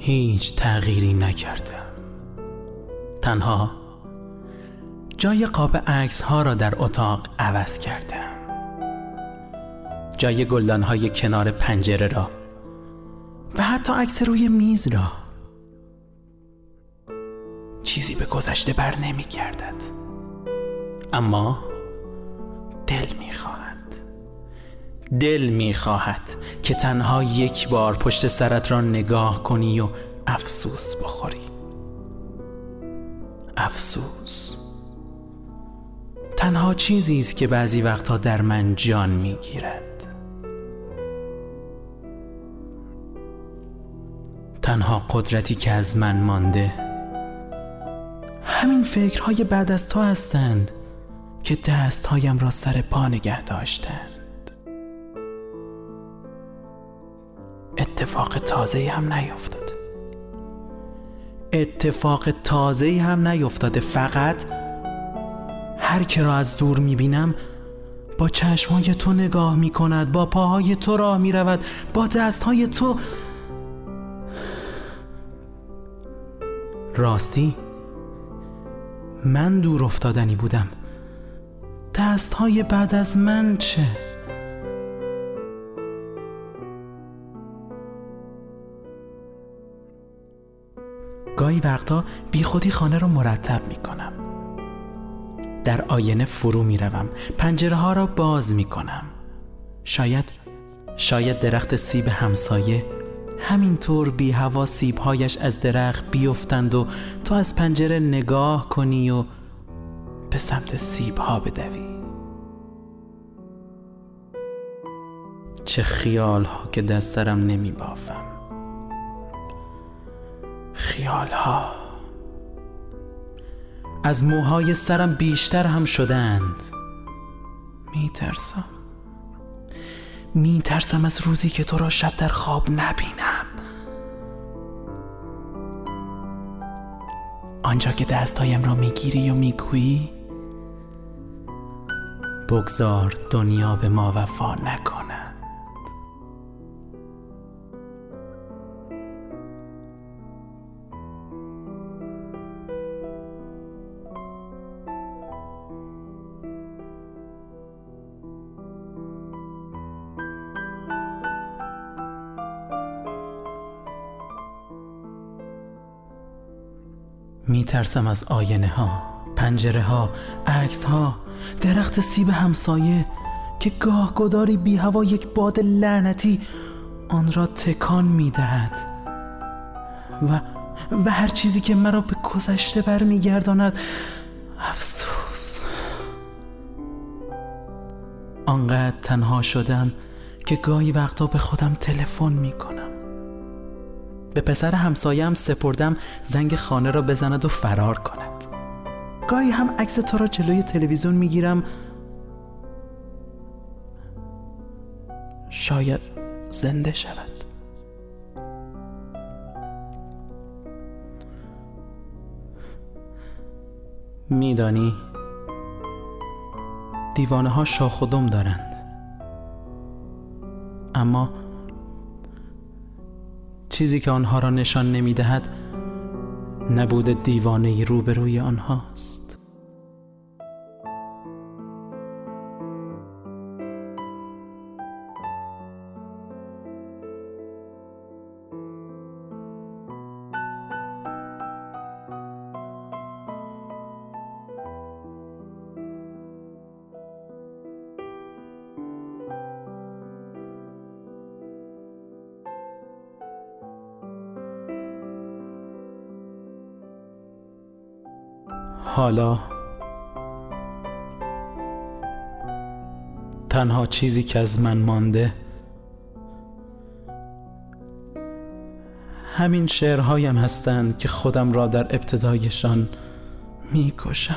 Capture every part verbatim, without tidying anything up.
هیچ تغییری نکردم. تنها جای قاب عکس ها را در اتاق عوض کردم. جای گلدان های کنار پنجره را و حتی عکس روی میز را. چیزی به گذشته بر نمی گردد، اما دل می خواهد دل می خواهد که تنها یک بار پشت سرت را نگاه کنی و افسوس بخوری. افسوس تنها چیزی است که بعضی وقتا در من جان می گیرد. تنها قدرتی که از من مانده همین فکرهای بعد از تو هستند که دستهایم را سر پا نگه داشتند. اتفاق تازه‌ای هم نیفتاد. اتفاق تازه‌ای هم نیفتاده. فقط هر که را از دور می‌بینم با چشم‌های تو نگاه می‌کند، با پاهای تو راه می‌رود، با دست‌های تو. راستی من دور افتادنی بودم. دست‌های بعد از من چه؟ گاهی وقتا بی خودی خانه رو مرتب می کنم. در آینه فرو می روم. پنجره ها را باز می کنم. شاید شاید درخت سیب همسایه همینطور بی هوا سیبهایش از درخت بیفتند و تو از پنجره نگاه کنی و به سمت سیبها بدوی. چه خیال ها که در سرم نمی بافم. خیال ها از موهای سرم بیشتر هم شدند. می ترسم می ترسم از روزی که تو را شب در خواب نبینم. آنجا که دستایم را میگیری و میگویی بگذار دنیا به ما وفا نکند. می ترسم از آینه ها، پنجره ها، عکس ها، درخت سیب همسایه که گاه گداری بی هوا یک باد لعنتی آن را تکان می دهد و و هر چیزی که مرا به گذشته بر می گرداند. افسوس آنقدر تنها شدم که گاهی وقتا به خودم تلفن می کنم. به پسر همسایه‌ام سپردم زنگ خانه را بزند و فرار کند. گاهی هم عکس تو را جلوی تلویزیون میگیرم. شاید زنده شود. میدانی دیوانه ها شاخ و دم دارند، اما چیزی که آنها را نشان نمی‌دهد نبود دیوانه‌ای روبروی آنهاست. حالا تنها چیزی که از من مانده همین شعرهایم هستند که خودم را در ابتدایشان می‌کشم.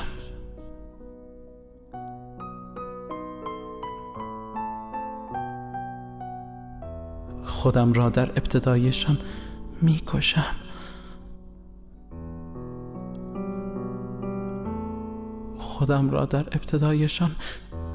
خودم را در ابتدایشان می‌کشم. خودم را در ابتدایشان